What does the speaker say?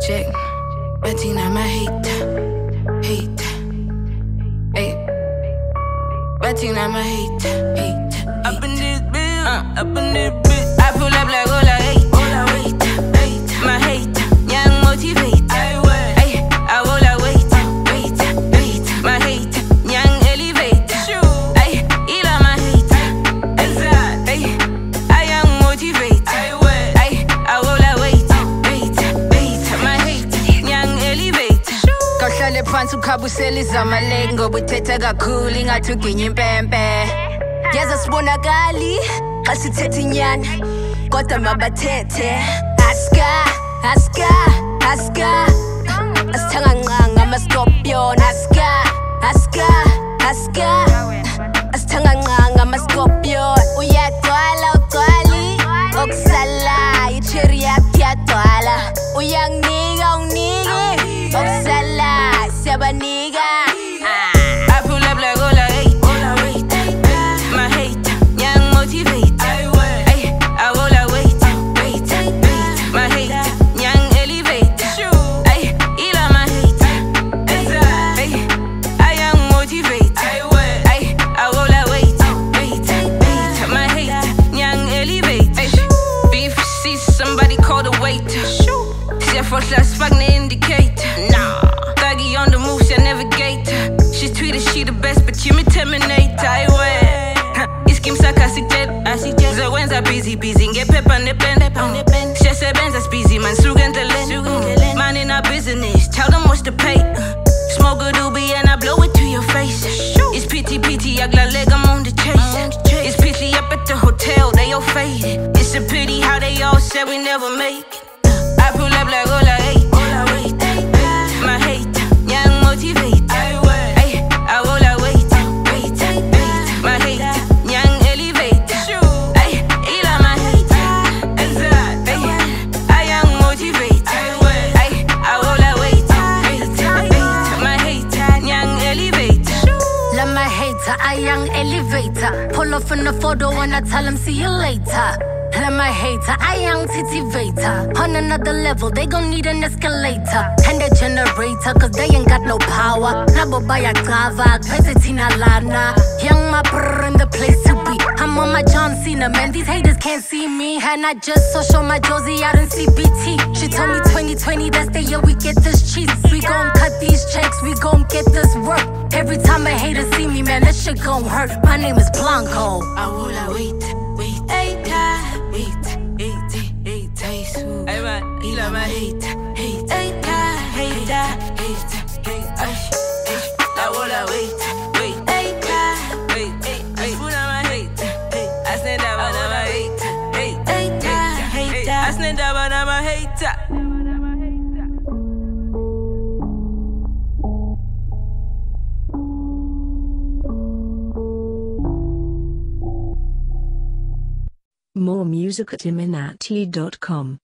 check. Bettina, my hate. Hey. Bettina, my hate. Up in this bitch, up in this bitch. I pull up like all I hate. My hate, young motivate. I roll I wait. My hate, young elevate. Ay, ila my hate. Ay, I young motivate. Ay, I roll I wait. My hate, young elevate. Kahlale phansi ukhabusela izamaleki ngoba uthetha kakhulu ingathi uginya impempe. Yaza sibonakali xa sithethe inyani kodwa mabathethe. Aska asithanga nqanga ama-scorpion. Aska asithanga nqanga ama-scorpion. Uyagcwala ugcwali okusalayo icherry yakho iyagcwala. Uyanginika unginiki okusalayo siyabanika. I pull up like all I hate. My hate, young motivate. Ay, I roll I wait. My hate, young elevate. Ay, ila my hate. Ay, I young motivate. Ay, I roll I wait. My hate, young elevate. Beef, see somebody call the waiter. Chef for class, fuck the indicator. Nah, Thuggy on the move, she navigate. She tweeted she the best, but you me terminate. I wear. Iskimsaka sikjet, Zawenza busy, get pepper on the pen. She said Benza's busy, man, sugan the land. Man in our business, tell them what's the pay. Smoke a doobie and I blow it to your face. It's pity, I got leg, I'm on the chase. It's pity up at the hotel, they all faded. It's a pity how they all said we never make it. I pull up like all I hate. My hate, young motivate. Ay, I roll I wait. My hate, young elevate. Ay, ila my hate. Ay, I young motivate. Ay, I roll I wait. My hate, young elevate. Love my hater, I young elevator. Pull off in the photo and I tell him see you later. Love my hater, I young titivator. On another level, they gon' need an escalator. And a generator, cause they ain't got no power. Nabo baya klava, Tina Lana. Young my brr in the place to be. I'm on my John Cena, man, these haters can't see me. And I just so show my Josie out in CBT. She told me 2020, that's the year we get this cheese. We gon' cut these checks, we gon' get this work. Every time a hater see me, man, that shit gon' hurt. My name is Blanco. I will I wait. Ay, man, ila my hate. I will I wait. Put on my hate. I stand up on my hate. I stand up on my hate. More music at iminati.com.